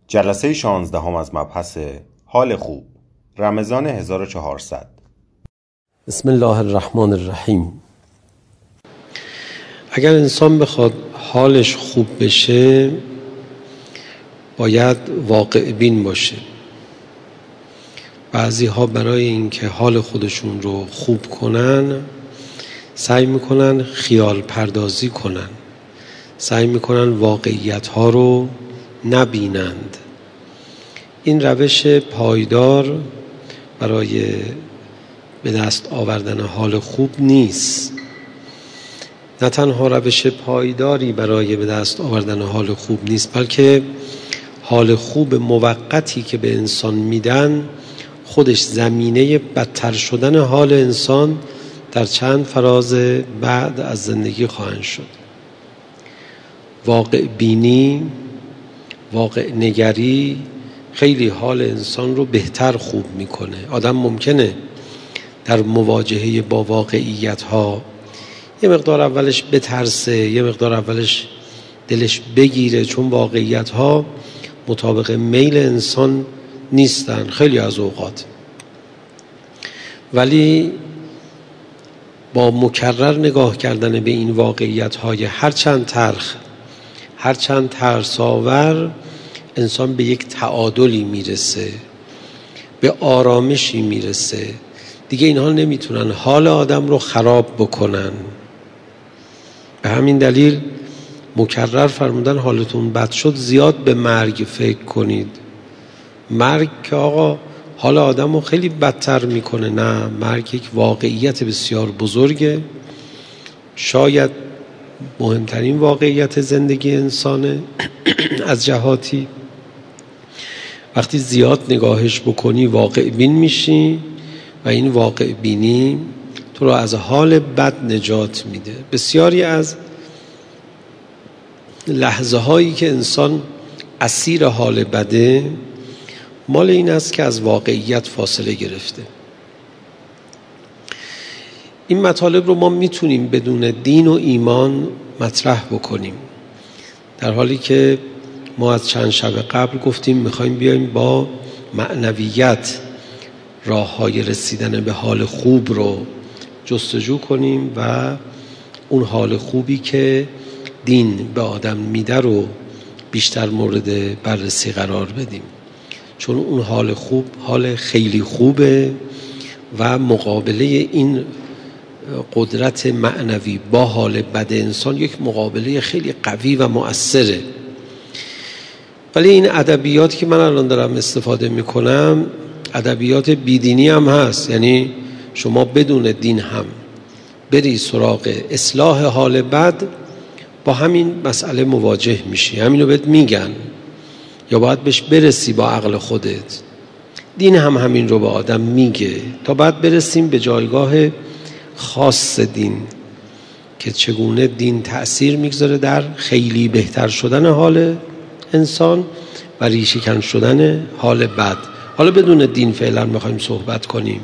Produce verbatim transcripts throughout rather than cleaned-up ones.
جلسه شانزدهم از مبحث حال خوب، رمضان هزار و چهارصد. بسم الله الرحمن الرحیم. اگر انسان بخواد حالش خوب بشه باید واقع بین باشه. بعضی ها برای اینکه حال خودشون رو خوب کنن سعی میکنن خیال پردازی کنن، سعی میکنن واقعیت ها رو نبینند. این روش پایدار برای به دست آوردن حال خوب نیست. نه تنها روش پایداری برای به دست آوردن حال خوب نیست، بلکه حال خوب موقتی که به انسان میدن خودش زمینه بدتر شدن حال انسان در چند فراز بعد از زندگی خواهند شد. واقع بینی، واقع نگری خیلی حال انسان رو بهتر خوب میکنه. آدم ممکنه در مواجهه با واقعیت ها یه مقدار اولش بترسه، یه مقدار اولش دلش بگیره، چون واقعیت ها مطابق میل انسان نیستن خیلی از اوقات، ولی با مکرر نگاه کردن به این واقعیت های هرچند تلخ، هرچند ترس‌آور، انسان به یک تعادلی میرسه، به آرامشی میرسه. دیگه اینها نمیتونن حال آدم رو خراب بکنن. به همین دلیل مکرر فرمودن حالتون بد شد زیاد به مرگ فکر کنید. مرگ که آقا حال آدم رو خیلی بدتر میکنه. نه، مرگ یک واقعیت بسیار بزرگه، شاید مهمترین واقعیت زندگی انسانه از جهاتی. وقتی زیاد نگاهش بکنی واقع بین میشی و این واقع بینی تو رو از حال بد نجات میده. بسیاری از لحظه هایی که انسان اسیر حال بده مال این است که از واقعیت فاصله گرفته. این مطالب رو ما میتونیم بدون دین و ایمان مطرح بکنیم، در حالی که ما از چند شب قبل گفتیم میخوایم بیایم با معنویت راه های رسیدن به حال خوب رو جستجو کنیم و اون حال خوبی که دین به آدم میده رو بیشتر مورد بررسی قرار بدیم، چون اون حال خوب حال خیلی خوبه و مقابله این قدرت معنوی با حال بد انسان یک مقابله خیلی قوی و مؤثره. ولی این ادبیات که من الان دارم استفاده میکنم ادبیات بیدینی هم هست، یعنی شما بدون دین هم بری سراغ اصلاح حال بد با همین مسئله مواجه میشی، همینو بهت میگن یا باید بهش برسی با عقل خودت. دین هم همین رو به آدم میگه تا بعد برسیم به جایگاه خاص دین که چگونه دین تأثیر میگذاره در خیلی بهتر شدن حال انسان و ریشه‌کن شدن حال بد. حالا بدون دین فعلا میخوایم صحبت کنیم.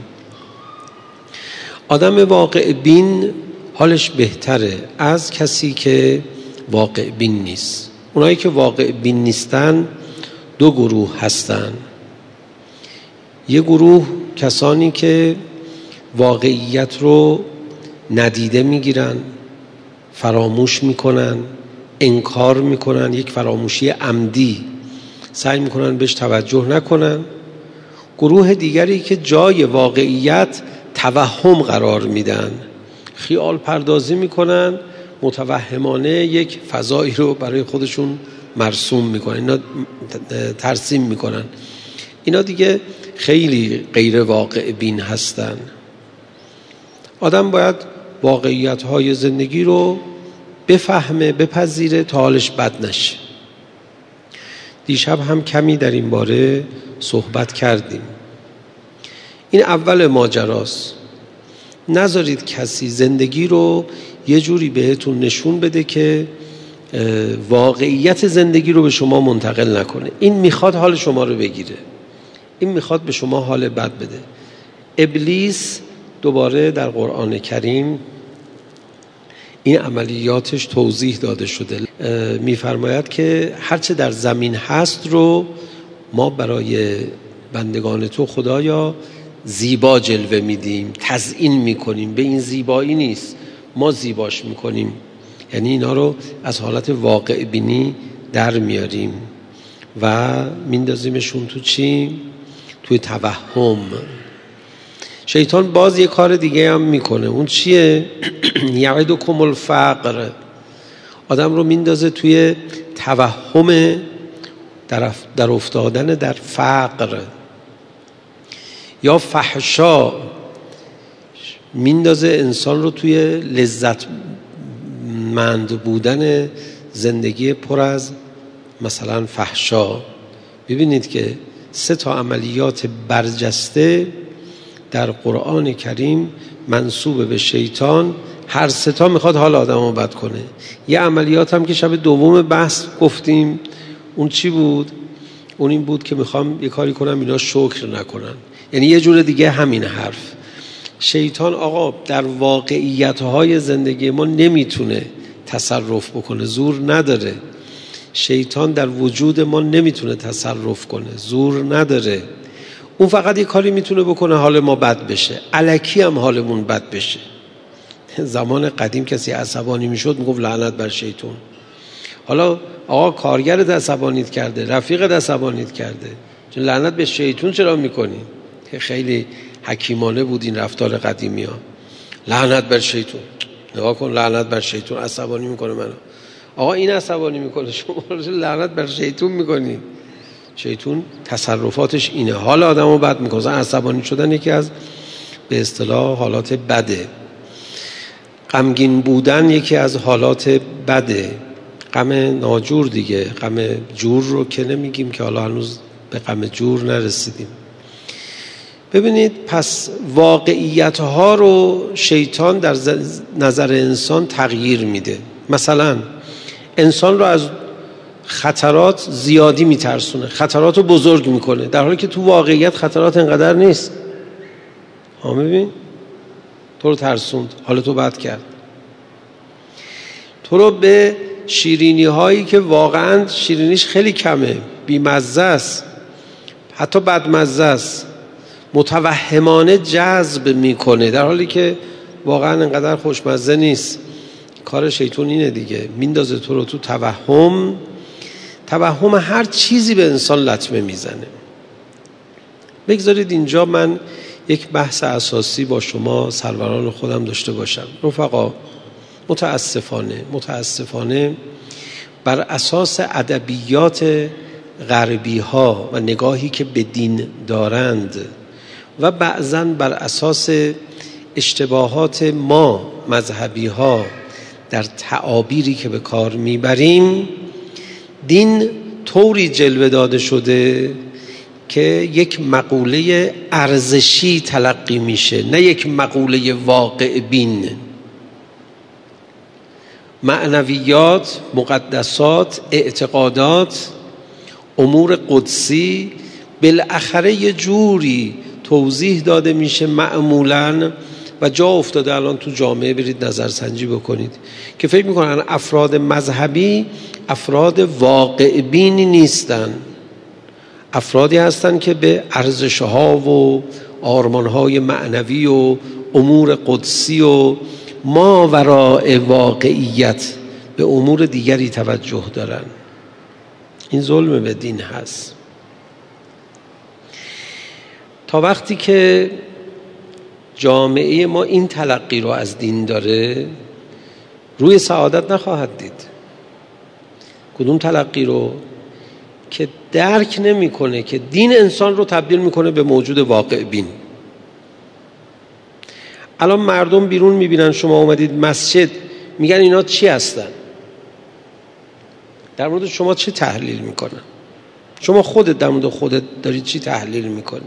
آدم واقع بین حالش بهتره از کسی که واقع بین نیست. اونایی که واقع بین نیستن دو گروه هستن. یه گروه کسانی که واقعیت رو ندیده میگیرن، فراموش میکنن، انکار میکنن، یک فراموشی عمدی، سعی میکنن بهش توجه نکنن. گروه دیگری که جای واقعیت توهم قرار میدن، خیال پردازی میکنن، متوهمانه یک فضایی رو برای خودشون مرسوم میکنن، اینا ترسیم میکنن. اینا دیگه خیلی غیر واقع بین هستن. آدم باید واقعیت های زندگی رو بفهمه، بپذیره تا حالش بد نشه. دیشب هم کمی در این باره صحبت کردیم. این اول ماجراست. نذارید کسی زندگی رو یه جوری بهتون نشون بده که واقعیت زندگی رو به شما منتقل نکنه. این میخواد حال شما رو بگیره، این میخواد به شما حال بد بده. ابلیس دوباره در قرآن کریم این عملیاتش توضیح داده شده. میفرماید که هرچه در زمین هست رو ما برای بندگان تو خدایا زیبا جلوه میدیم، تزیین میکنیم. به این زیبایی نیست، ما زیباش میکنیم. یعنی اینا رو از حالت واقع بینی در میاریم و میندازیمشون تو چی؟ توی توهم. شیطان باز یه کار دیگه هم میکنه. اون چیه؟ یعدکم الفقر. آدم رو میندازه توی توهم در, در افتادن در فقر یا فحشا. میندازه انسان رو توی لذت مند بودن زندگی پر از مثلا فحشا. ببینید که سه تا عملیات برجسته در قرآن کریم منسوب به شیطان، هر سه تا میخواد حال آدم رو بد کنه. یه عملیات هم که شب دوم بحث گفتیم، اون چی بود؟ اون این بود که میخوام یه کاری کنم اینا شکر نکنن. یعنی یه جور دیگه همین حرف. شیطان آقا در واقعیت‌های زندگی ما نمیتونه تصرف بکنه، زور نداره. شیطان در وجود ما نمیتونه تصرف کنه، زور نداره. اون فقط یه کاری میتونه بکنه حال ما بد بشه، الکی هم حالمون بد بشه. زمان قدیم کسی عصبانی میشد میگفت لعنت بر شیطان. حالا آقا کارگرت عصبانیت کرده، رفیقت عصبانیت کرده، چون لعنت به شیطان چرا میکنی؟ خیلی حکیمانه بود این رفتار قدیمی ها. لعنت بر شیطان، نگاه کن لعنت بر شیطان عصبانی میکنه منو. آقا این عصبانی میکنه، شما لعنت بر شیطان میکنی. شیطان تصرفاتش اینه، حال آدمو بد میکنه. عصبانی شدن یکی از به اصطلاح حالات بده. غمگین بودن یکی از حالات بده. غم ناجور دیگه، غم جور رو که نمیگیم که حالا هنوز به غم جور نرسیدیم. ببینید پس واقعیت ها رو شیطان در نظر انسان تغییر میده. مثلا انسان رو از خطرات زیادی میترسونه، خطرات رو بزرگ میکنه، در حالی که تو واقعیت خطرات انقدر نیست. ها ببین تو رو ترسوند، حالا تو بد کرد. تو رو به شیرینی هایی که واقعا شیرینیش خیلی کمه، بیمزه است، حتی بدمزه است، متوهمانه جذب میکنه، در حالی که واقعا انقدر خوشمزه نیست. کار شیطان اینه دیگه، میندازه تو رو تو توهم. توهم هر چیزی به انسان لطمه میزنه. بگذارید اینجا من یک بحث اساسی با شما سروران خودم داشته باشم. رفقا متاسفانه متاسفانه بر اساس ادبیات غربی ها و نگاهی که به دین دارند و بعضاً بر اساس اشتباهات ما مذهبی ها در تعابیری که به کار میبریم، دین طوری جلوه داده شده که یک مقوله ارزشی تلقی میشه، نه یک مقوله واقع بین. معنویات، مقدسات، اعتقادات، امور قدسی بالاخره یه جوری توضیح داده میشه معمولاً و جا افتاده. الان تو جامعه برید نظرسنجی بکنید که فکر میکنن افراد مذهبی افراد واقع بینی نیستن، افرادی هستن که به ارزش‌ها و آرمان‌های معنوی و امور قدسی و ما وراء واقعیت به امور دیگری توجه دارن. این ظلم به دین هست. تا وقتی که جامعه ما این تلقی رو از دین داره، روی سعادت نخواهد دید. کدوم تلقی رو؟ که درک نمی‌کنه که دین انسان رو تبدیل میکنه به موجود واقع بین. الان مردم بیرون میبینن شما اومدید مسجد، میگن اینا چی هستن؟ در مورد شما چی تحلیل میکنن؟ شما خودت در مورد خودت داری چی تحلیل میکنی؟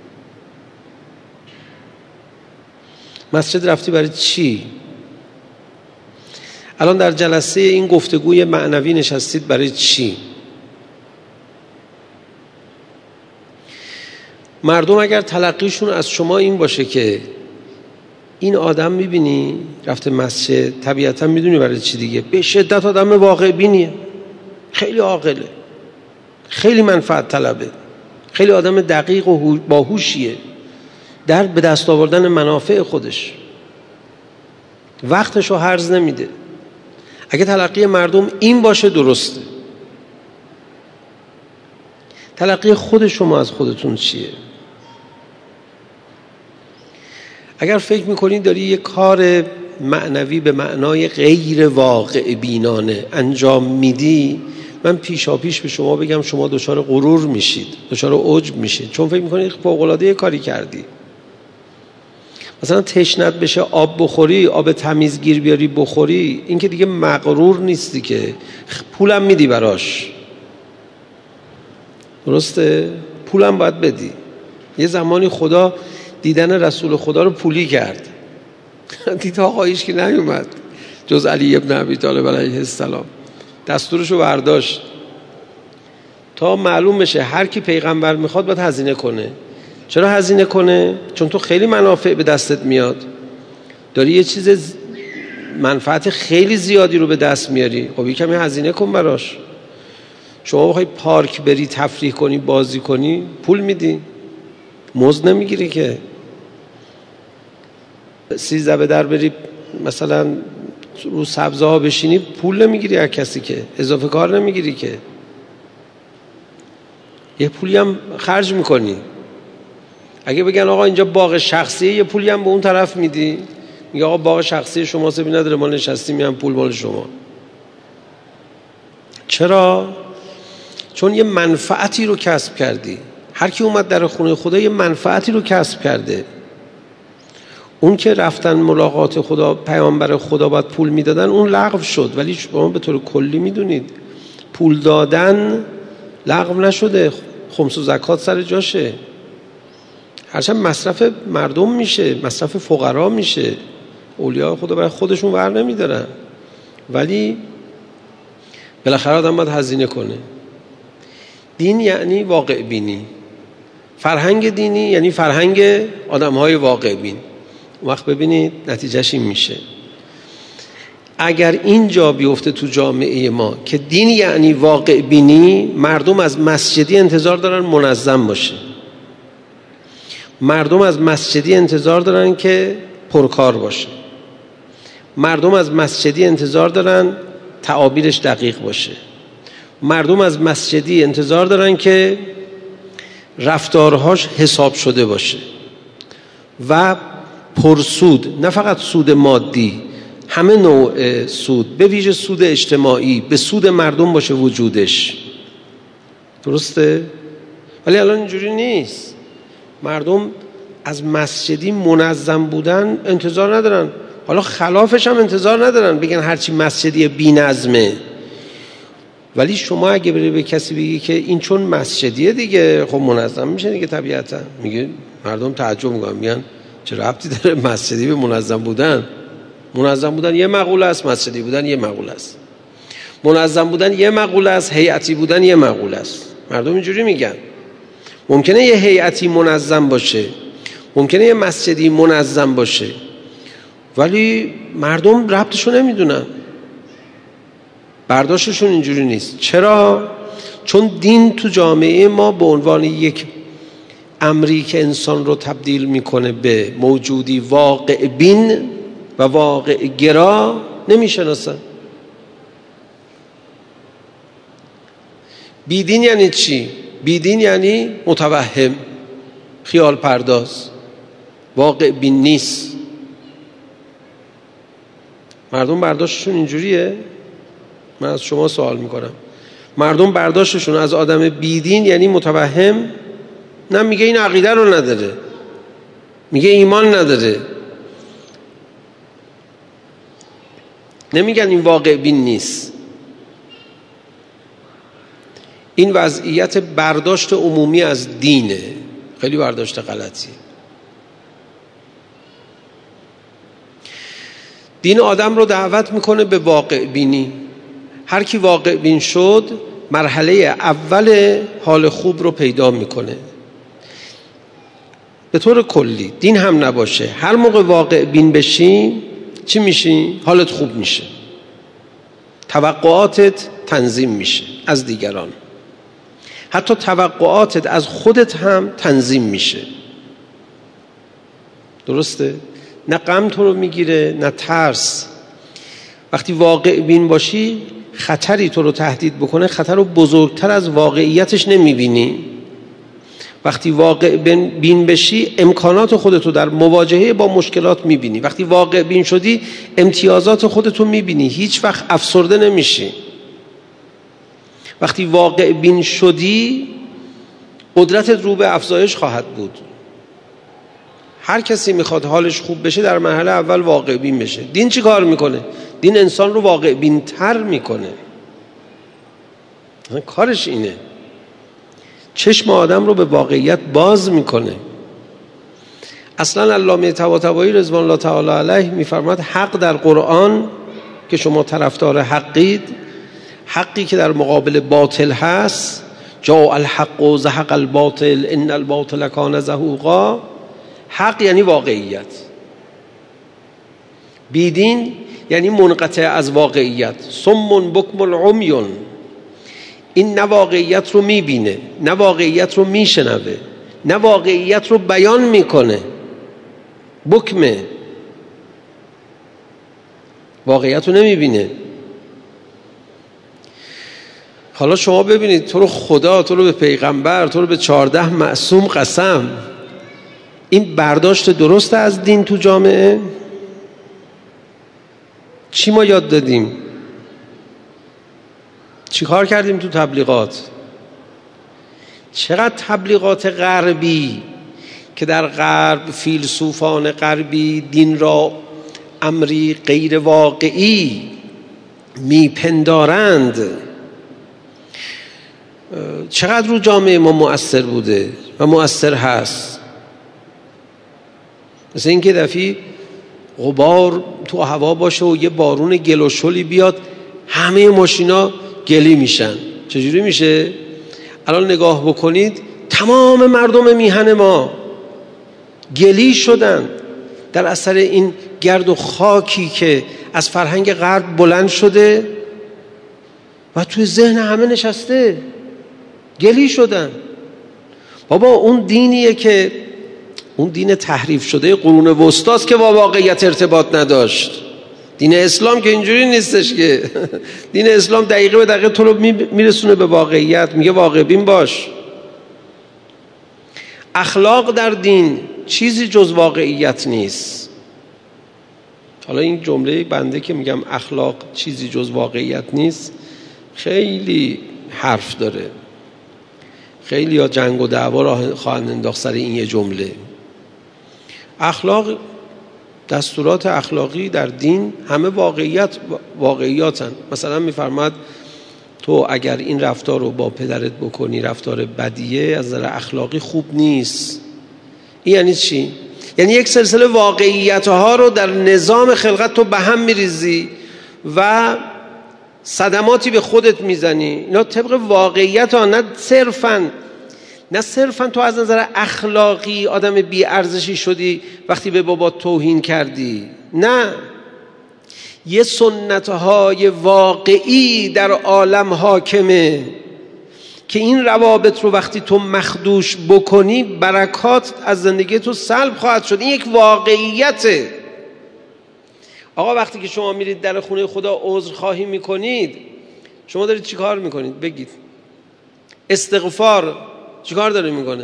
مسجد رفتی برای چی؟ الان در جلسه این گفتگوی معنوی نشستید برای چی؟ مردم اگر تلقیشون از شما این باشه که این آدم میبینی رفته مسجد، طبیعتا میدونی برای چی دیگه، به شدت آدم واقع بینیه، خیلی عاقله، خیلی منفعت طلبه، خیلی آدم دقیق و باهوشیه در به دست آوردن منافع خودش، وقتش رو هرز نمیده. اگه تلقی مردم این باشه درسته. تلقی خود شما از خودتون چیه؟ اگر فکر میکنید داری یه کار معنوی به معنای غیر واقع بینانه انجام میدی، من پیشا پیش به شما بگم شما دچار غرور میشید، دچار عجب میشید، چون فکر میکنید فوق‌العاده یه کاری کردی. مثلا تشنت بشه آب بخوری، آب تمیزگیر بیاری بخوری، این که دیگه مغرور نیستی، که پولم میدی براش. درسته؟ پولم باید بدی. یه زمانی خدا دیدن رسول خدا رو پولی کرد. دید آقایش که نیومد جز علی ابن ابی طالب علیه السلام، دستورشو برداشت تا معلوم بشه هر کی پیغمبر میخواد باید هزینه کنه. چرا هزینه کنه؟ چون تو خیلی منافع به دستت میاد، داری یه چیز منفعت خیلی زیادی رو به دست میاری، خب یه کمی هزینه کن براش. شما بخوای پارک بری تفریح کنی بازی کنی پول میدی، مزد نمیگیری که. سیزده به در بری مثلا رو سبزه ها بشینی پول نمیگیری از کسی، که اضافه کار نمیگیری، که یه پولی هم خرج میکنی. اگه بگن آقا اینجا باغ شخصیه، یه پولی هم به اون طرف میدی، میگه آقا باغ شخصی شما سبی نداره، ما نشستیم میام پول مال شما. چرا؟ چون یه منفعتی رو کسب کردی. هر کی اومد در خونه خدا یه منفعتی رو کسب کرده. اون که رفتن ملاقات خدا، پیامبر خدا باید پول میدادن، اون لغو شد. ولی شما به طور کلی میدونید پول دادن لغو نشده، خمس و زکات سر جاشه. هرچند مصرف مردم میشه، مصرف فقرا میشه، اولیاء خدا برای خودشون ور نمیدارن، ولی بالاخره آدم باید هزینه کنه. دین یعنی واقع بینی، فرهنگ دینی یعنی فرهنگ آدم‌های واقع بین. وقت ببینید نتیجهش این میشه. اگر این جا بیفته تو جامعه ما که دین یعنی واقع بینی، مردم از مسجدی انتظار دارن منظم باشه، مردم از مسجدی انتظار دارن که پرکار باشه، مردم از مسجدی انتظار دارن تعابیرش دقیق باشه، مردم از مسجدی انتظار دارن که رفتارهاش حساب شده باشه و پرسود، نه فقط سود مادی، همه نوع سود، به ویژه سود اجتماعی، به سود مردم باشه وجودش. درسته؟ ولی الان اینجوری نیست. مردم از مسجدی منظم بودن انتظار ندارن، حالا خلافش هم انتظار ندارن، بگن هرچی مسجدی بی نظمه. ولی شما اگه بری به کسی بگی که این چون مسجدیه دیگه خب منظم میشه دیگه، طبیعتا میگه، مردم تعجب میکنن، میگن چه ربطی داره مسجدی به منظم بودن؟ منظم بودن یه مقوله است، مسجدی بودن یه مقوله است. منظم بودن یه مقوله است، هیئتی بودن یه مقوله است. مردم اینجوری میگن. ممکنه یه هیئتی منظم باشه، ممکنه یه مسجدی منظم باشه، ولی مردم ربطشو نمیدونن، برداشتشون اینجوری نیست. چرا؟ چون دین تو جامعه ما به عنوان یک امری که انسان رو تبدیل میکنه به موجودی واقع بین و واقع گرا نمیشناسن. بیدین یعنی چی؟ بیدین یعنی متوهم، خیال پرداز، واقع بین نیست. مردم برداشتشون اینجوریه؟ من از شما سوال میکنم. مردم برداشتشون از آدم بیدین یعنی متوهم؟ نه، میگه این عقیده رو نداره، میگه ایمان نداره، نمیگن این واقع بین نیست. این وضعیت برداشت عمومی از دینه، خیلی برداشت غلطی. دین آدم رو دعوت میکنه به واقع بینی. هر کی واقع بین شد مرحله اول حال خوب رو پیدا میکنه. به طور کلی دین هم نباشه، هر موقع واقع بین بشی چی میشی؟ حالت خوب میشه، توقعاتت تنظیم میشه از دیگران. حتی توقعاتت از خودت هم تنظیم میشه. درسته؟ نه غم تو رو میگیره نه ترس. وقتی واقع بین باشی خطری تو رو تهدید بکنه، خطر رو بزرگتر از واقعیتش نمیبینی. وقتی واقع بین بشی امکانات خودتو در مواجهه با مشکلات میبینی. وقتی واقع بین شدی امتیازات خودتو میبینی، هیچ وقت افسرده نمیشی. وقتی واقع بین شدی قدرتت رو به افزایش خواهد بود. هر کسی میخواد حالش خوب بشه در مرحله اول واقع بین بشه. دین چی کار میکنه؟ دین انسان رو واقع بین تر میکنه. کارش اینه، چشم آدم رو به واقعیت باز میکنه. اصلا علامه طباطبایی رضوان الله تعالی علیه میفرماد حق در قرآن که شما طرفدار حقید، حقی که در مقابل باطل هست، جاء الحق و زهق الباطل ان الباطل کان زهوقا. حق یعنی واقعیت، بیدین یعنی منقطع از واقعیت. صم بکم العمیون، این نه واقعیت رو میبینه، نه واقعیت رو میشنوه، نه واقعیت رو بیان میکنه. بکمه، واقعیت رو نمیبینه. حالا شما ببینید، تو رو خدا، تو رو به پیغمبر، تو رو به چهارده معصوم قسم، این برداشت درست از دین تو جامعه؟ چی ما یاد دادیم؟ چی کار کردیم تو تبلیغات؟ چقدر تبلیغات غربی که در غرب فیلسوفان غربی دین را امری غیر واقعی میپندارند، چقدر رو جامعه ما مؤثر بوده و مؤثر هست. مثل این که دفعی غبار تو هوا باشه و یه بارون گل و شلی بیاد، همه ماشینا گلی میشن. چجوری میشه؟ الان نگاه بکنید، تمام مردم میهن ما گلی شدن در اثر این گرد و خاکی که از فرهنگ غرب بلند شده و توی ذهن همه نشسته. گلی شدن. بابا اون دینیه که اون دین تحریف شده قرون وسطاست که با واقعیت ارتباط نداشت. دین اسلام که اینجوری نیستش که دین اسلام دقیقه به دقیقه تو رو میرسونه به واقعیت، میگه واقع بین باش. اخلاق در دین چیزی جز واقعیت نیست. حالا این جمله بنده که میگم اخلاق چیزی جز واقعیت نیست خیلی حرف داره. خیلی ها جنگ و دعوا را خواهند انداخت سر این یه جمله. اخلاق، دستورات اخلاقی در دین همه واقعیت واقعیاتن. مثلا میفرماد تو اگر این رفتار رو با پدرت بکنی رفتار بدیه، از نظر اخلاقی خوب نیست. این یعنی چی؟ یعنی یک سلسله واقعیت ها رو در نظام خلقت تو به هم میریزی و صدماتی به خودت میزنی. اینا طبق واقعیت ها، نه صرفاً نه صرفاً تو از نظر اخلاقی آدم بی ارزشی شدی وقتی به بابا توهین کردی. نه، یه سنتهای واقعی در عالم حاکمه که این روابط رو وقتی تو مخدوش بکنی برکات از زندگی تو سلب خواهد شد. این یک واقعیته. آقا وقتی که شما میرید در خونه خدا عذر خواهی میکنید، شما دارید چی کار میکنید؟ بگید. استغفار چی کار داره میکنه؟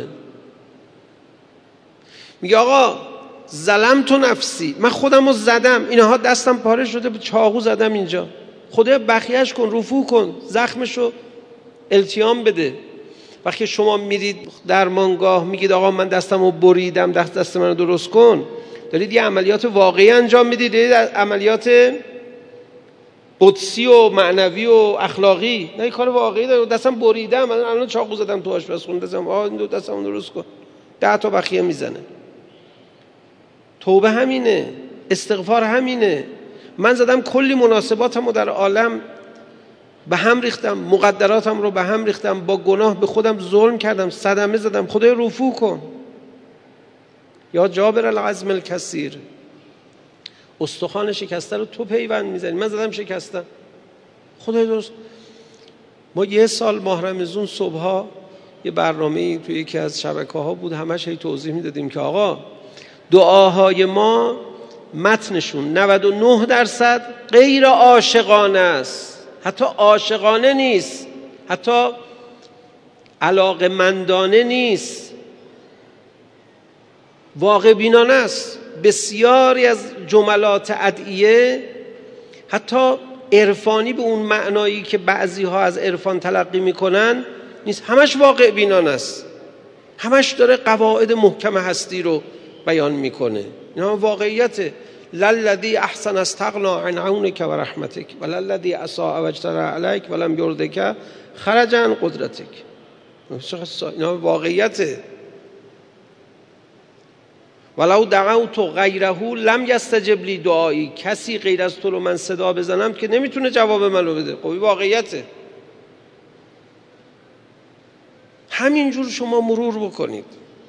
میگه آقا ظلمت نفسی، من خودم رو زدم، اینها دستم پاره شده، به چاقو زدم اینجا، خدا بخیهش کن، رفو کن، زخمشو التیام بده. وقتی شما میرید درمانگاه میگید آقا من دستم رو بریدم، دست دست من رو درست کن، دارید یه عملیات واقعی انجام میدید، دارید عملیات قدسی و معنوی و اخلاقی. نه، این کار واقعی داره. دستم بریدم، من الان چاقو زدم تو آشپزخونه، دستم آ این دو دستم درست کن، ده تا بخیه میزنه. توبه همینه، استغفار همینه. من زدم کلی مناسباتمو در عالم به هم ریختم، مقدراتم رو به هم ریختم، با گناه به خودم ظلم کردم، صدمه زدم، خدای رفو کن. یا جابر العظم الکثیر، استخوان شکسته رو تو پیوند میزنی، من زدم شکستم، خدای درست. ما یه سال ماه رمضان صبحها یه برنامه توی یکی از شبکه‌ها بود، همش هی توضیح میدادیم که آقا دعاهای ما متنشون نود و نه درصد غیر عاشقانه است، حتی عاشقانه نیست، حتی علاقمندانه نیست، واقع بینانه است. بسیاری از جملات ادعیه حتی عرفانی به اون معنایی که بعضی ها از عرفان تلقی میکنن نیست، همش واقع بینانه است، همش داره قواعد محکم هستی رو بیان میکنه. این هم واقعیته. للذی احسن استغنا عن عونک و رحمتک و للذی اساء واجترأ علیک ولم یردک خرج عن قدرتک. این هم واقعیته. ولو دعوت غیره لم یستجب لی دعایی، کسی غیر از تو رو من صدا بزنم که نمیتونه جواب منو بده. خب این واقعیته. همینجور شما مرور بکنید.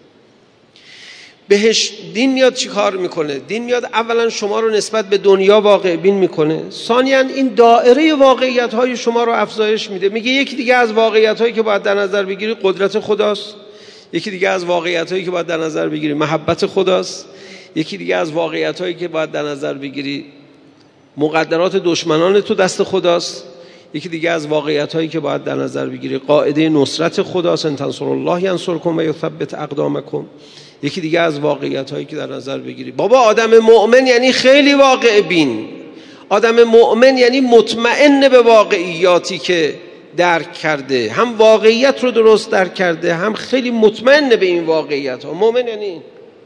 بهش دین میاد چی کار میکنه؟ دین میاد اولا شما رو نسبت به دنیا واقع بین میکنه، ثانیاً این دائره واقعیت های شما رو افزایش میده. میگه یکی دیگه از واقعیت هایی که باید در نظر بگیری قدرت خداست، یکی دیگه از واقعیت هایی که باید در نظر بگیری محبت خداست، یکی دیگه از واقعیت هایی که باید در نظر بگیری مقدرات دشمنان تو دست خداست، یکی دیگه از واقعیت هایی که باید در نظر بگیری قاعده نصرت خداست، ان تنصروا الله ینصرکم و یثبت اقدامکم. یکی دیگه از واقعیت هایی که در نظر بگیری بابا آدم مؤمن یعنی خیلی واقع بین، آدم مؤمن یعنی مطمئن به واقعیاتی که درک کرده، هم واقعیت رو درست درک کرده، هم خیلی مطمئن به این واقعیت ها. مؤمن یعنی این.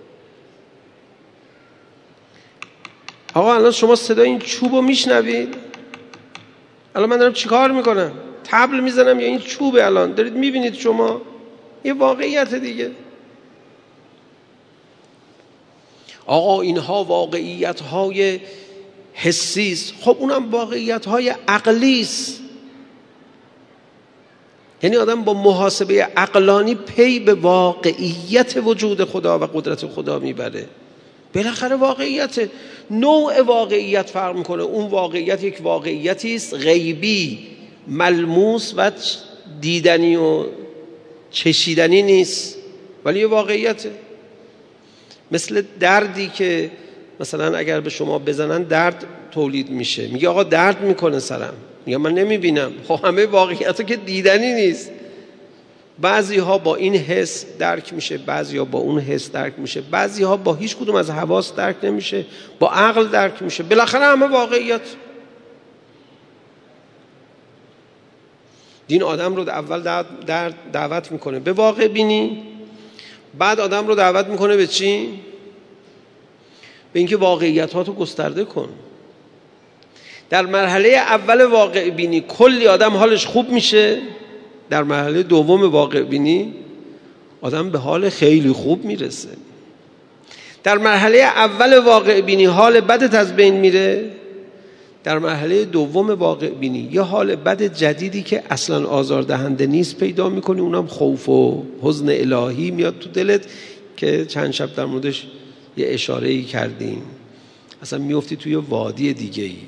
آقا الان شما صدای این چوب رو میشنوید؟ الان من دارم چیکار میکنم؟ طبل میزنم یا این چوبه؟ الان دارید میبینید شما؟ یه واقعیت دیگه. آقا اینها واقعیت های حسی است. خب اونم واقعیت های عقلی است. یعنی آدم با محاسبه عقلانی پی به واقعیت وجود خدا و قدرت خدا میبره. بالاخره واقعیت، نوع واقعیت فرق میکنه. اون واقعیت یک واقعیتی است غیبی، ملموس و دیدنی و چشیدنی نیست، ولی یه واقعیته. مثل دردی که مثلا اگر به شما بزنن درد تولید میشه، میگه آقا درد میکنه سرم، میگه من نمیبینم. خب همه واقعیت که دیدنی نیست. بعضی ها با این حس درک میشه، بعضی ها با اون حس درک میشه، بعضی ها با هیچ کدوم از حواس درک نمیشه، با عقل درک میشه. بالاخره همه واقعیت. دین آدم رو اول دعوت میکنه به واقع بینی، بعد آدم رو دعوت میکنه به چی؟ به اینکه واقعیت ها تو گسترده کن. در مرحله اول واقع بینی کلی آدم حالش خوب میشه، در مرحله دوم واقع بینی آدم به حال خیلی خوب میرسه. در مرحله اول واقع بینی حال بدت از بین میره، در مرحله دوم واقع بینی یه حال بد جدیدی که اصلا آزاردهنده نیست پیدا میکنی، اونم خوف و حزن الهی میاد تو دلت که چند شب در موردش یه اشاره‌ای کردیم. اصلا میفتی توی وادی دیگه ای.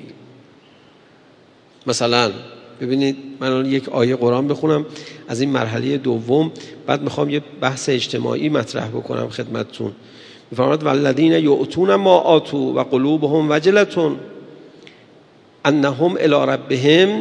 مثلا ببینید من الان یک آیه قرآن بخونم از این مرحله دوم، بعد میخوام یه بحث اجتماعی مطرح بکنم خدمتتون. میفرماید والذین یؤتون ما آتوا و قلوبهم وجلة انهم الی ربهم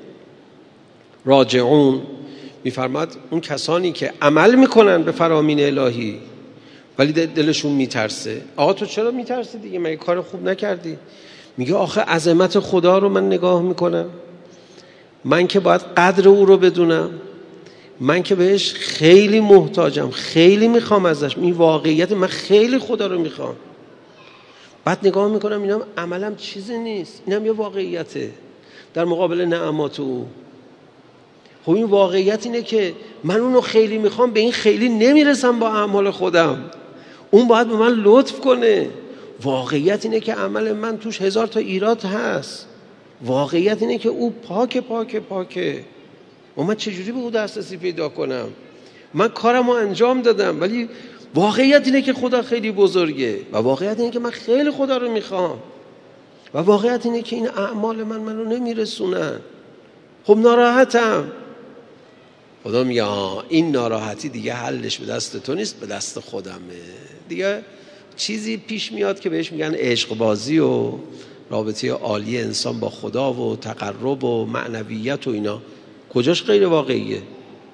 راجعون. میفرماید اون کسانی که عمل میکنن به فرامین الهی ولی دلشون میترسه. آقا تو چرا میترسی دیگه؟ مگه کار خوب نکردی؟ میگه آخه عظمت خدا رو من نگاه میکنم، من که باید قدر او رو بدونم، من که بهش خیلی محتاجم، خیلی میخوام ازش، این واقعیت، من خیلی خدا رو میخوام. بعد نگاه میکنم اینم عملم چیزی نیست، اینم یه واقعیته در مقابل نعمات او. خب این واقعیت اینه که من اونو خیلی میخوام، به این خیلی نمیرسم با اعمال خودم، اون باید به من لطف کنه. واقعیت اینه که عمل من توش هزار تا ایراد هست. واقعیت اینه که او پاک پاک پاکه و من چجوری به او دسترسی پیدا کنم؟ من کارم رو انجام دادم ولی واقعیت اینه که خدا خیلی بزرگه و واقعیت اینه که من خیلی خدا رو میخوام و واقعیت اینه که این اعمال من منو نمیرسونن. خب ناراحتم. خدا میگه آه این ناراحتی دیگه حلش به دست تو نیست، به دست خودمه. دیگه چیزی پیش میاد که بهش میگن عشق بازی و رابطه عالی انسان با خدا و تقرب و معنویت و اینا. کجاش غیر واقعیه؟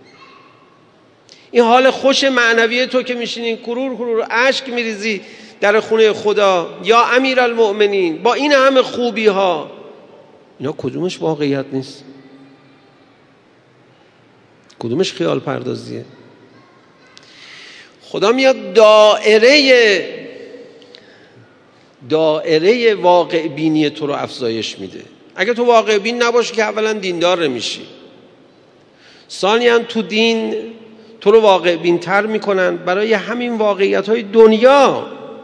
این حال خوش معنوی تو که میشینی کرور کرور اشک میریزی در خونه خدا یا امیرالمؤمنین با این همه خوبی ها، اینا کدومش واقعیت نیست؟ کدومش خیال پردازیه؟ خدا میاد دائره دائره واقع بینی تو رو افزایش میده. اگه تو واقع بین نباشی که اولا دیندار نمیشی، ثانیاً تو دین تو رو واقع بین تر میکنن برای همین واقعیت های دنیا،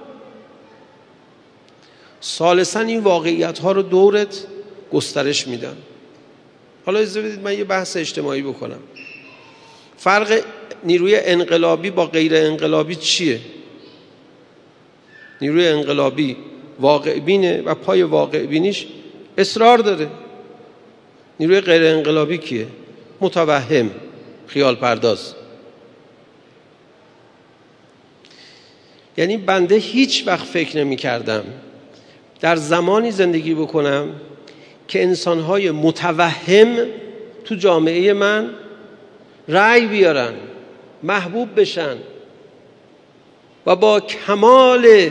ثالثاً این واقعیت ها رو دورت گسترش میدن. حالا اجازه بدید من یه بحث اجتماعی بکنم. فرق نیروی انقلابی با غیر انقلابی چیه؟ نیروی انقلابی واقع بینه و پای واقع بینیش اصرار داره. نیروی غیر انقلابی کیه؟ متوهم، خیال پرداز. یعنی بنده هیچ وقت فکر نمی کردم در زمانی زندگی بکنم که انسانهای متوهم تو جامعه من رأی بیارن، محبوب بشن و با کمال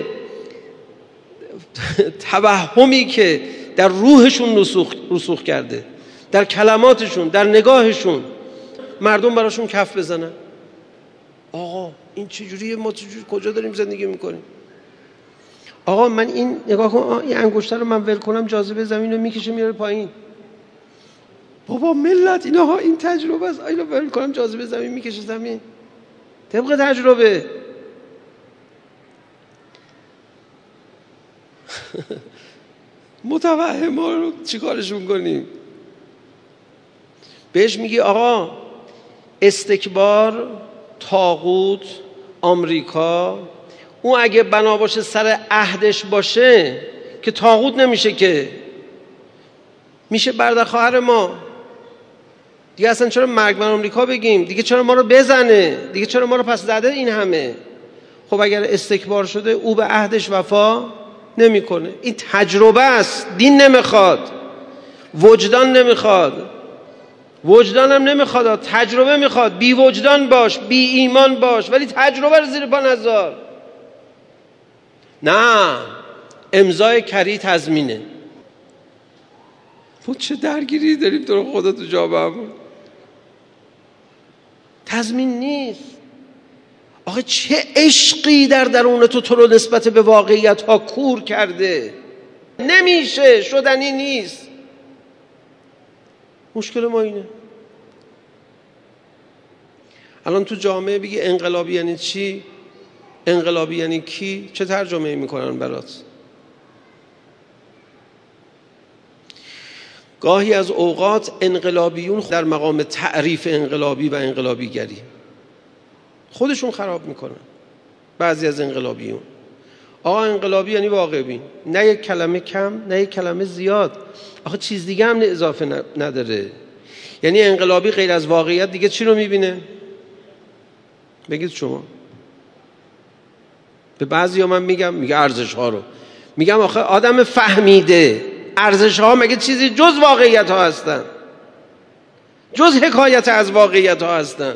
توهمی که در روحشون رسوخ, رسوخ کرده، در کلماتشون، در نگاهشون، مردم براشون کف بزنن. آقا این چجوریه؟ ما چجوری کجا داریم زندگی میکنیم؟ آقا من این نگاه کن، این انگشتر رو من ول کنم جاذبه زمین رو میکشه میاره پایین. بابا ملت اینها این تجربه است، اینو ول کنم جاذبه زمین میکشه زمین، طبق تجربه. متوهم ها رو چیکارشون کنیم؟ بهش میگی آقا استکبار، طاغوت، آمریکا، اون اگه بنا باشه سر عهدش باشه که طاغوت نمیشه، که میشه برادر خواهر ما دیگه. اصلا چرا مرگ بر آمریکا بگیم؟ دیگه چرا ما رو بزنه؟ دیگه چرا ما رو پس زده این همه؟ خب اگر استکبار شده او به عهدش وفا نمیکنه. این تجربه است، دین نمیخواد، وجدان نمیخواد، وجدان هم نمیخواد، تجربه میخواد. بی وجدان باش، بی ایمان باش، ولی تجربه رو زیر پا نذار. نه، امضای کری تضمینه. ما چه درگیری داریم تو رو خدا تو جامعه‌مون؟ تضمین نیست. آخه چه عشقی در درون تو تو رو نسبت به واقعیت ها کور کرده. نمیشه، شدنی نیست. مشکل ما اینه. الان تو جامعه بگی انقلابی یعنی چی؟ انقلابی یعنی کی؟ چه ترجمه میکنن برات؟ گاهی از اوقات انقلابیون در مقام تعریف انقلابی و انقلابیگری خودشون خراب میکنن. بعضی از انقلابیون، آقا انقلابی یعنی واقع بین، نه یک کلمه کم نه یک کلمه زیاد. آخه چیز دیگه هم اضافه نداره. یعنی انقلابی غیر از واقعیت دیگه چی رو میبینه؟ بگید شما. به بعضی ها من میگم، میگه ارزش ها رو میگم. آخه آدم فهمیده ارزش ها مگه چیزی جز واقعیت ها هستن؟ جز حکایت از واقعیت ها هستن؟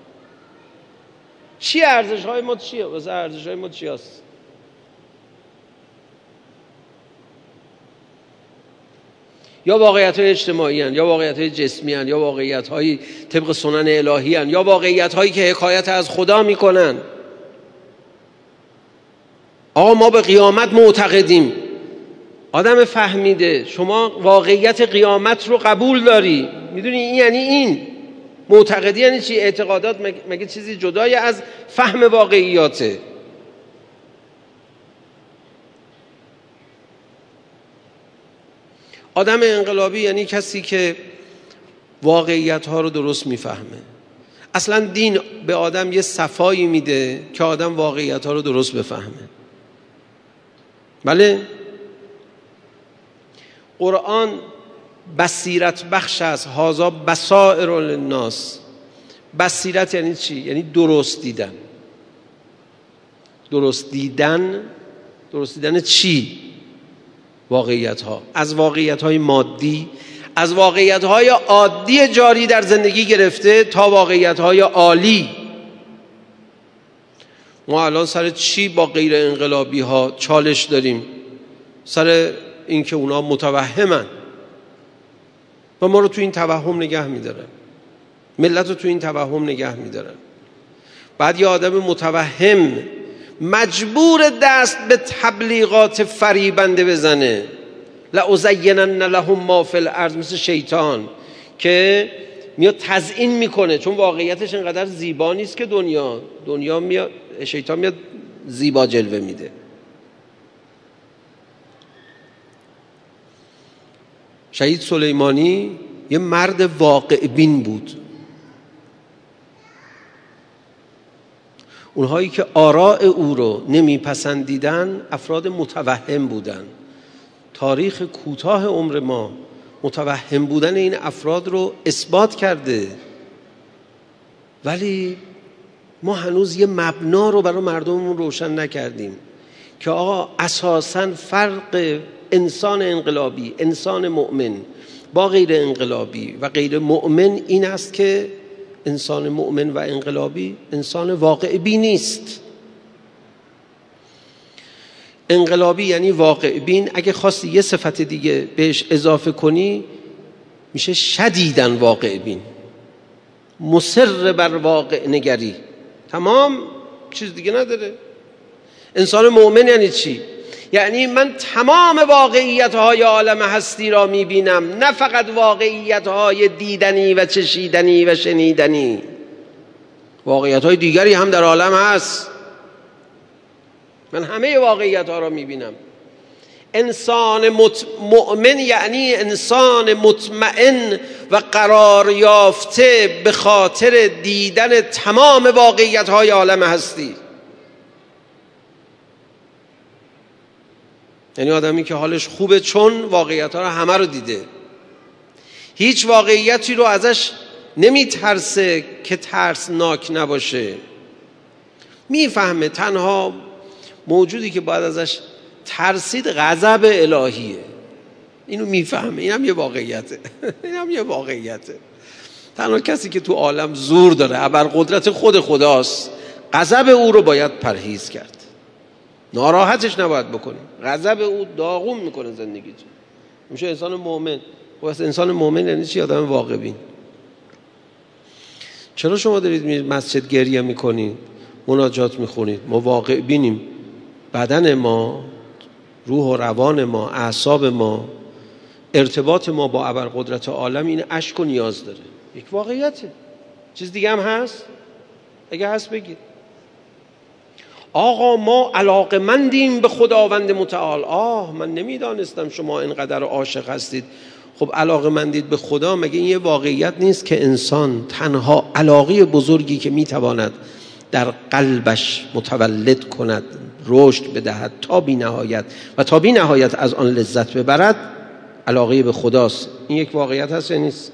چی ارزش های ما چیه؟ واسه ارزش های ما چی هست؟ یا واقعیت های اجتماعی هن، یا واقعیت های جسمی هن، یا واقعیت های طبق سنن الهی هن، یا واقعیت هایی که حکایت از خدا میکنن. آقا ما به قیامت معتقدیم. آدم فهمیده شما واقعیت قیامت رو قبول داری، میدونی این یعنی این معتقدی یعنی چی؟ اعتقادات مگه چیزی جدای از فهم واقعیاته؟ آدم انقلابی یعنی کسی که واقعیت ها رو درست میفهمه. اصلا دین به آدم یه صفایی میده که آدم واقعیت ها رو درست بفهمه. بله، قرآن بصیرت بخش است. هذا بصائر للناس. بصیرت یعنی چی؟ یعنی درست دیدن. درست دیدن درست دیدن چی؟ واقعیت ها، از واقعیت های مادی، از واقعیت های عادی جاری در زندگی گرفته تا واقعیت های عالی. ما الان سر چی با غیر انقلابی ها چالش داریم؟ سر اینکه اونا متوهمن و ما رو تو این توهم نگه میدارن، ملت رو تو این توهم نگه میدارن. بعد یه آدم متوهم مجبور دست به تبلیغات فریبنده بزنه، لأزینن لهم ما فی الارض، مثل شیطان که میاد تزیین میکنه، چون واقعیتش انقدر زیبا نیست که دنیا دنیا میاد، شیطان میاد زیبا جلوه میده. شهید سلیمانی یه مرد واقع بین بود. اونهایی که آراء او رو نمیپسندیدن افراد متوهم بودن. تاریخ کوتاه عمر ما متوهم بودن این افراد رو اثبات کرده، ولی ما هنوز یه مبنا رو برای مردممون روشن نکردیم که آقا اساساً فرق انسان انقلابی، انسان مؤمن با غیر انقلابی و غیر مؤمن این است که انسان مؤمن و انقلابی انسان واقع بین نیست. انقلابی یعنی واقع بین. اگه خواستی یه صفت دیگه بهش اضافه کنی میشه شدیداً واقع بین، مصر بر واقع نگری. تمام، چیز دیگه نداره. انسان مؤمن یعنی چی؟ یعنی من تمام واقعیت‌های عالم هستی را می‌بینم، نه فقط واقعیت‌های دیدنی و چشیدنی و شنیدنی. واقعیت‌های دیگری هم در عالم هست، من همه واقعیت‌ها را می‌بینم. انسان مت... مؤمن یعنی انسان مطمئن و قرار یافته به خاطر دیدن تمام واقعیت‌های عالم هستی. یعنی آدمی که حالش خوبه چون واقعیت‌ها رو همه رو دیده، هیچ واقعیتی رو ازش نمیترسه که ترسناک نباشه. میفهمه تنها موجودی که باید ازش ترسید غضب الهیه. اینو میفهمه، اینم یه واقعیته. اینم یه واقعیته. تنها کسی که تو عالم زور داره ابرقدرت خود خداست. غضب او رو باید پرهیز کرد، ناراحتش نباید بکنیم. غضب او داغون میکنه زندگیتون. میشه انسان مؤمن. و اصلا انسان مؤمن یعنی چی؟ آدم واقع بین. چرا شما دارید میرید مسجد گریه میکنید، مناجات میخونید؟ ما واقع بینیم. بدن ما، روح و روان ما، اعصاب ما، ارتباط ما با ابرقدرت عالم این اشک و نیاز داره. یک واقعیته. چیز دیگه هم هست؟ اگه هست بگید. آقا ما علاقمندیم به خداوند متعال. آه من نمیدانستم شما اینقدر عاشق هستید. خب علاقمندید به خدا، مگه این یه واقعیت نیست که انسان تنها علاقه بزرگی که میتواند در قلبش متولد کند، رشد بدهد تا بی نهایت و تا بی نهایت از آن لذت ببرد، علاقه به خداست؟ این یک واقعیت هست یا نیست؟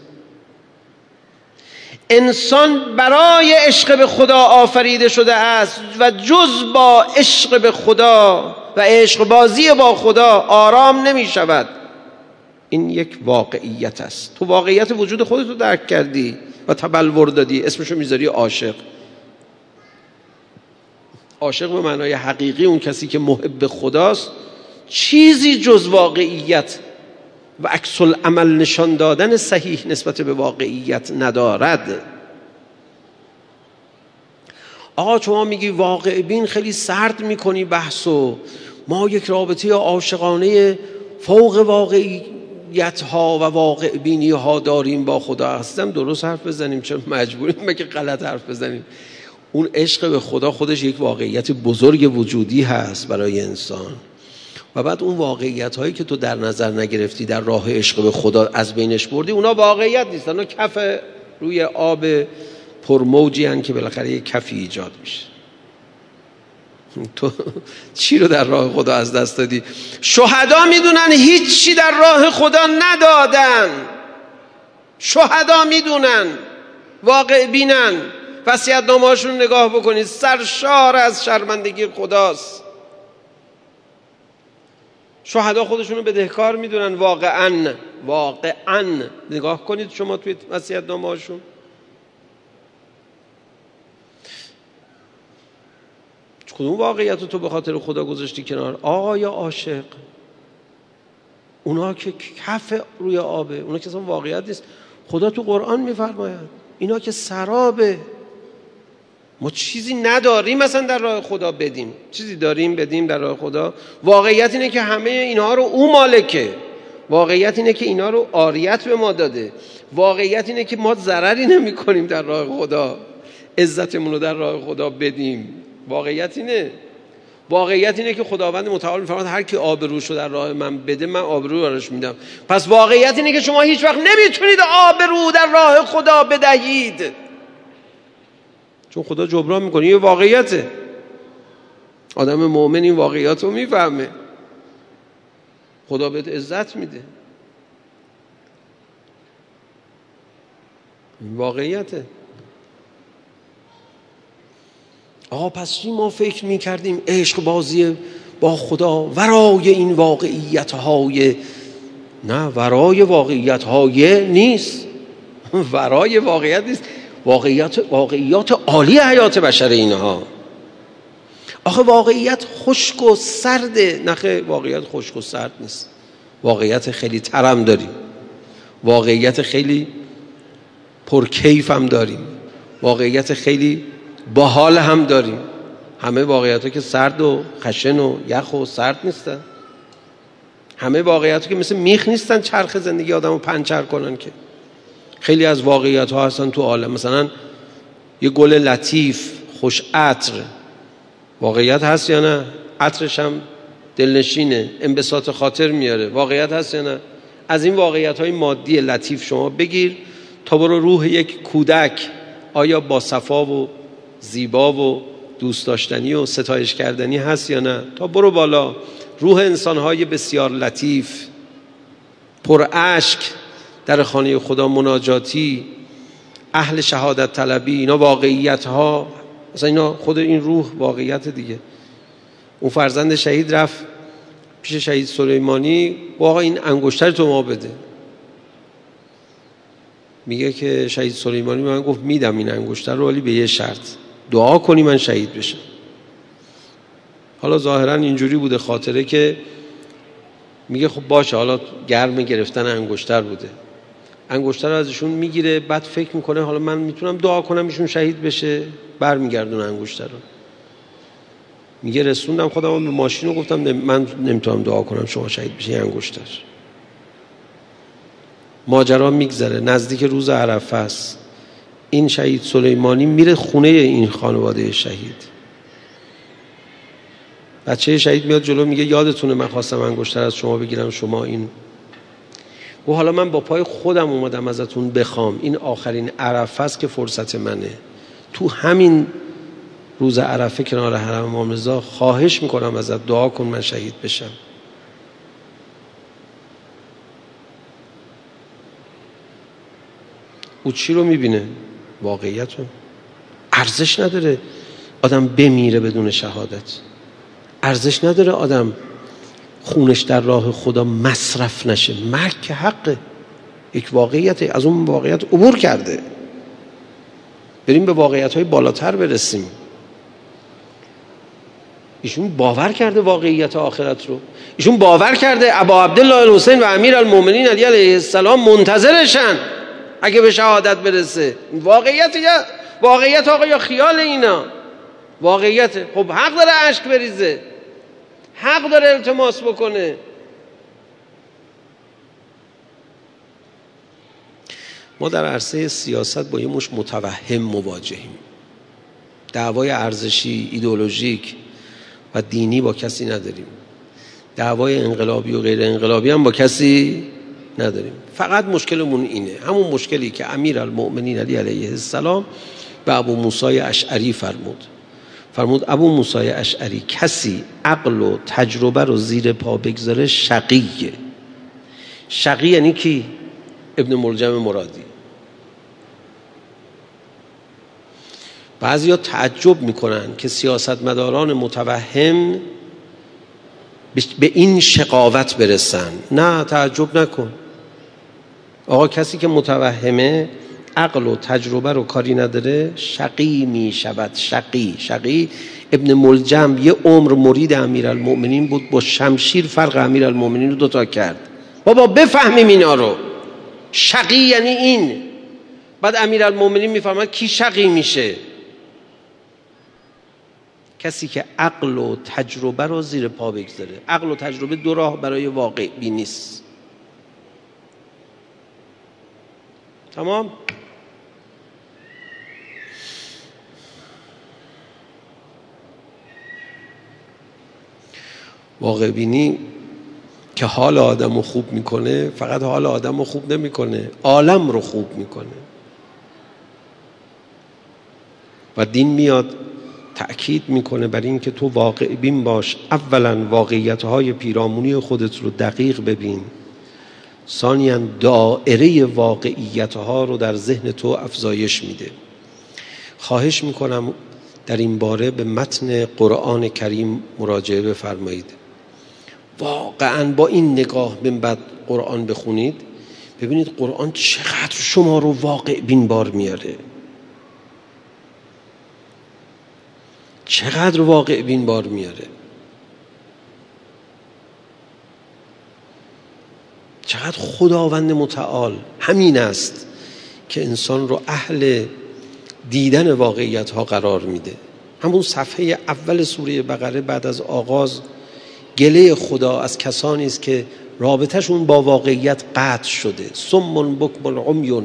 انسان برای عشق به خدا آفریده شده است و جز با عشق به خدا و عشق بازی با خدا آرام نمی شود. این یک واقعیت است. تو واقعیت وجود خودت رو درک کردی و تبلور دادی، اسمشو میذاری عاشق. عاشق به معنای حقیقی اون کسی که محب خداست چیزی جز واقعیت و عکس العمل نشان دادن صحیح نسبت به واقعیت ندارد. آقا شما میگی واقع بین، خیلی سرد میکنی بحثو. ما یک رابطه عاشقانه فوق واقعیت ها و واقع بینی ها داریم با خدا. هستم درست حرف بزنیم، چون مجبوریم مگه غلط حرف بزنیم؟ اون عشق به خدا خودش یک واقعیت بزرگ وجودی هست برای انسان. و بعد اون واقعیت هایی که تو در نظر نگرفتی در راه عشق به خدا از بینش بردی، اونا واقعیت نیستن. اونا کف روی آب پرموجی هن که بالاخره یک کفی ایجاد میشه. تو چی رو در راه خدا از دست دادی؟ شهدا میدونن هیچی در راه خدا ندادن. شهدا میدونن واقع بینن. وصیت‌نامه هاشون نگاه بکنید، سرشار از شرمندگی خداست. شهدا خودشون رو بدهکار میدونن. واقعا واقعا نگاه کنید شما توی وصیت‌نامه هاشون. کدوم واقعیت رو تو به خاطر خدا گذاشتی کنار؟ آقای عاشق، اونا که کف روی آبه، اونا که اصلا واقعیت نیست. خدا تو قرآن میفرماید اینا که سرابه. ما چیزی نداریم مثلا در راه خدا بدیم، چیزی داریم بدیم در راه خدا؟ واقعیت اینه که همه اینها رو او مالکه. واقعیت اینه که اینا رو عاریت به ما داده. واقعیت اینه که ما ضرری نمی کنیم در راه خدا، عزتمون رو در راه خدا بدیم. واقعیت اینه. واقعیت اینه که خداوند متعال میفرماید هر کی آبروشو در راه من بده من آبرو براش میدم. پس واقعیت اینه که شما هیچ وقت نمیتونید آبرو در راه خدا بدهید، چون خدا جبران میکنه. یه واقعیته. آدم مؤمن این واقعیت رو میفهمه. خدا بهت عزت میده. این واقعیته. آقا پس چی ما فکر میکردیم عشق بازی با خدا ورای این واقعیت های، نه ورای واقعیت های نیست. ورای واقعیت نیست. واقعیت واقعیات عالی حیات بشر اینها. آخه واقعیت خشک و سرده. نخه واقعیت خشک و سرد نیست. واقعیت خیلی ترم داریم، واقعیت خیلی پرکیف هم داریم، واقعیت خیلی باحال هم داریم. همه واقعیت ها که سرد و خشن و یخ و سرد نیستن. همه واقعیت ها که مثل میخ نیستن چرخ زندگی آدم رو پنچر کنن. که خیلی از واقعیت ها هستن تو عالم. مثلا یه گل لطیف خوش عطر واقعیت هست یا نه؟ عطرش هم دلنشینه، انبساط خاطر میاره. واقعیت هست یا نه؟ از این واقعیت های مادی لطیف شما بگیر تا برو روح یک کودک، آیا با صفا و زیبا و دوست داشتنی و ستایش کردنی هست یا نه؟ تا برو بالا روح انسانهای بسیار لطیف پر اشک در خانه خدا مناجاتی، اهل شهادت طلبی، اینا واقعیت ها. مثلا اینا خود این روح واقعیت دیگه. اون فرزند شهید رفت پیش شهید سلیمانی، واقعا این انگشتر تو ما بده. میگه که شهید سلیمانی من گفت میدم این انگشتر رو، ولی به یه شرط، دعا کنی من شهید بشم. حالا ظاهرا اینجوری بوده خاطره که میگه خب باشه، حالا گرم گرفتن انگشتر بوده. انگشتر رو ازشون میگیره، بعد فکر میکنه حالا من میتونم دعا کنم ایشون شهید بشه، برمیگردونه انگشتر رو. میگه رسوندم خودم به ماشین و گفتم من نمیتونم دعا کنم شما شهید بشه، انگشتر. ماجرا میگذره، نزدیک روز عرفه است. این شهید سلیمانی میره خونه این خانواده شهید. بچه شهید میاد جلو میگه یادتونه من خواستم انگشتر از شما بگیرم، شما این. و حالا من با پای خودم اومدم ازتون بخوام، این آخرین عرفه است که فرصت منه. تو همین روز عرفه کنار حرم امام رضا خواهش میکنم ازت دعا کن من شهید بشم. او چی رو میبینه؟ واقعیت رو. ارزش نداره آدم بمیره بدون شهادت. ارزش نداره آدم خونش در راه خدا مصرف نشه. مرگ که حقه، یک واقعیت، از اون واقعیت عبور کرده. بریم به واقعیت های بالاتر برسیم. ایشون باور کرده واقعیت آخرت رو. ایشون باور کرده ابا عبدالله الحسین و امیر المؤمنین علی علیه السلام منتظرشن اگه به شهادت برسه. واقعیت یا واقعیت آقا یا خیال اینا؟ واقعیت. خب حق داره اشک بریزه، حق داره التماس بکنه. ما در عرصه سیاست با یه مش متوهم مواجهیم. دعوای ارزشی، ایدئولوژیک و دینی با کسی نداریم. دعوای انقلابی و غیر انقلابی هم با کسی نداریم. فقط مشکلمون اینه، همون مشکلی که امیر المؤمنین علی علیه السلام به ابو موسی اشعری فرمود. فرمود ابو موسی اشعری کسی عقل و تجربه رو زیر پا بگذاره شقیه. شقی یعنی کی؟ ابن ملجم مرادی. بعضیا تعجب میکنن که سیاستمداران متوهم به این شقاوت برسن. نه، تعجب نکن. آقا کسی که متوهمه، عقل و تجربه رو کاری نداره، شقی می شود. شقی شقی ابن ملجم یه عمر مرید امیرالمؤمنین بود، با شمشیر فرق امیرالمؤمنین رو دوتا کرد. بابا بفهمیم اینا رو. شقی یعنی این. بعد امیرالمؤمنین میفهمد کی شقی میشه؟ کسی که عقل و تجربه رو زیر پا بگذاره. عقل و تجربه دو راه برای واقع بینی است. تمام؟ واقع بینی که حال آدم رو خوب میکنه، فقط حال آدم رو خوب نمیکنه، عالم رو خوب میکنه. و دین میاد تأکید میکنه بر این که تو واقع بین باش. اولا واقعیت‌های پیرامونی خودت رو دقیق ببین، ثانیاً دائره واقعیت‌ها رو در ذهن تو افزایش میده. خواهش میکنم در این باره به متن قرآن کریم مراجعه بفرمایید. واقعاً با این نگاه من بعد قرآن بخونید، ببینید قرآن چقدر شما رو واقع بین بار میاره، چقدر واقع بین بار میاره، چقدر خداوند متعال همین است که انسان رو اهل دیدن واقعیت ها قرار میده. همون صفحه اول سوره بقره بعد از آغاز گله خدا از کسانی است که رابطهشون با واقعیت قطع شده. صم بکم عمی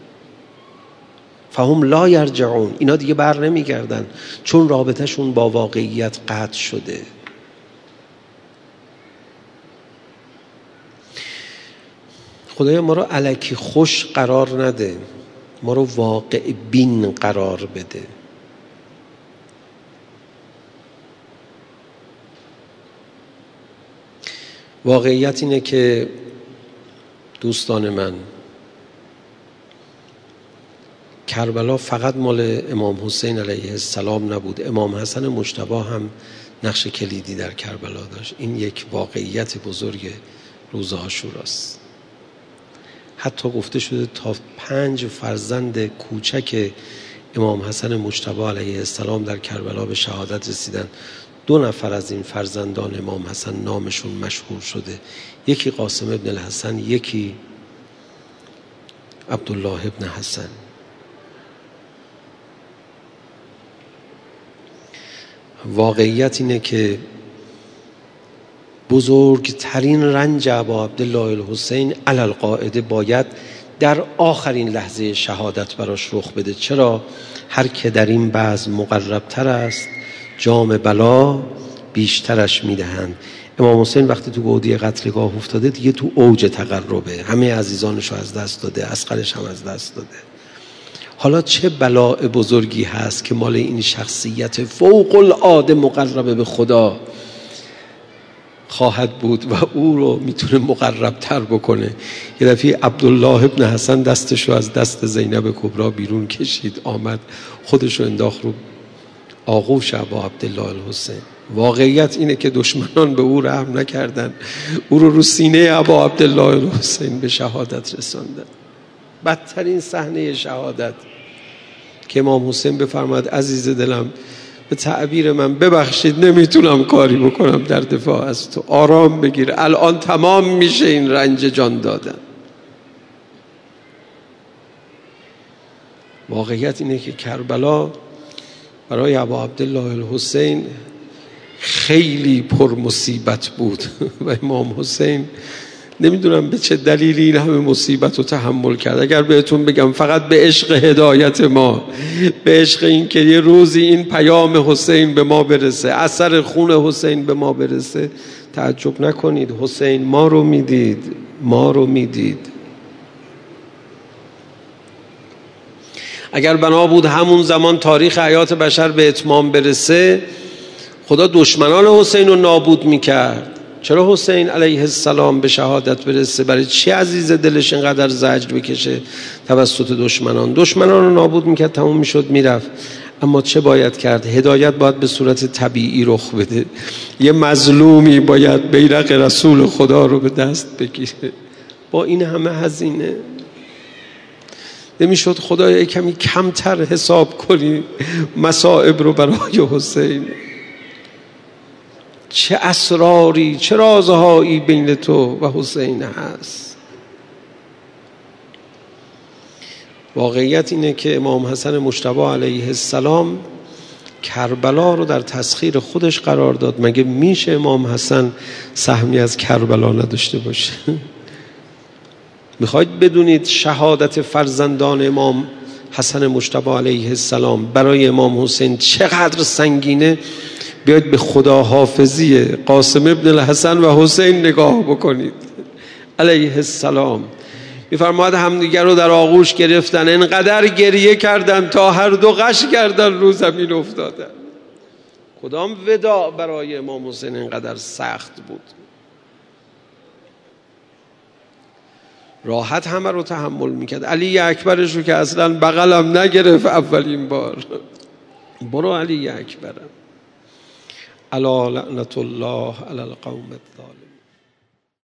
فهم لا یرجعون. اینا دیگه بر نمیگردن چون رابطهشون با واقعیت قطع شده. خدایا ما رو الکی خوش قرار نده، ما رو واقع بین قرار بده. واقعیت اینه که دوستان من، کربلا فقط مال امام حسین علیه السلام نبود، امام حسن مجتبی هم نقش کلیدی در کربلا داشت. این یک واقعیت بزرگ روز عاشوراست. حتی گفته شده تا پنج فرزند کوچک امام حسن مجتبی علیه السلام در کربلا به شهادت رسیدن. دو نفر از این فرزندان امام حسن نامشون مشهور شده، یکی قاسم ابن الحسن، یکی عبدالله ابن حسن. واقعیت اینه که بزرگترین رنج ابا عبدالله الحسین علی القاعده باید در آخرین لحظه شهادت براش رخ بده. چرا؟ هر که در این بزم مقربتر است جام بلا بیشترش میدهند. امام حسین وقتی تو گودی قتلگاه افتاده دیگه تو اوج تقربه، همه عزیزانشو از دست داده، اصغرش هم از دست داده. حالا چه بلاء بزرگی هست که مال این شخصیت فوق العاده مقرب به خدا خواهد بود و او رو میتونه مقرب تر بکنه. یه دفعه عبدالله ابن حسن دستشو از دست زینب کبرا بیرون کشید، آمد خودشو انداخت رو آغوش ابا عبدالله الحسین. واقعیت اینه که دشمنان به او رحم نکردن، او رو رو سینه ابا عبدالله الحسین به شهادت رساندن. بدترین صحنه شهادت که امام حسین بفرماد عزیز دلم به تعبیر من ببخشید نمیتونم کاری بکنم در دفاع از تو، آرام بگیر، الان تمام میشه این رنج جان دادن. واقعیت اینه که کربلا برای ابا عبدالله الحسین خیلی پر مصیبت بود و امام حسین نمیدونم به چه دلیلی این همه مصیبت رو تحمل کرد. اگر بهتون بگم فقط به عشق هدایت ما، به عشق این که یه روزی این پیام حسین به ما برسه، اثر خون حسین به ما برسه، تعجب نکنید. حسین ما رو میدید، ما رو میدید. اگر بنا بود همون زمان تاریخ حیات بشر به اتمام برسه، خدا دشمنان حسین رو نابود میکرد. چرا حسین علیه السلام به شهادت برسه؟ برای چی عزیز دلش اینقدر زجر بکشه توسط دشمنان؟ دشمنان رو نابود میکرد، تموم میشد میرفت. اما چه باید کرد؟ هدایت باید به صورت طبیعی رخ بده. یه مظلومی باید بیرق رسول خدا رو به دست بگیره. با این همه هزینه نمیشد خدای کمی کمتر حساب کنی مصائب رو برای حسین؟ چه اسراری، چه رازهایی بین تو و حسین هست. واقعیت اینه که امام حسن مجتبی علیه السلام کربلا رو در تسخیر خودش قرار داد. مگه میشه امام حسن سهمی از کربلا نداشته باشه؟ میخواید بدونید شهادت فرزندان امام حسن مجتبی علیه السلام برای امام حسین چقدر سنگینه؟ بیاید به خداحافظی قاسم ابن الحسن و حسین نگاه بکنید علیه السلام. میفرماید همدیگر رو در آغوش گرفتن، انقدر گریه کردن تا هر دو غش کردن رو زمین افتادن. کدام وداع برای امام حسین انقدر سخت بود؟ راحت همه رو تحمل میکرد. علی اکبرش رو که اصلا بغلم نگرفت اولین بار. برو علی اکبرم. الا لعنت الله علی القوم الظالمین.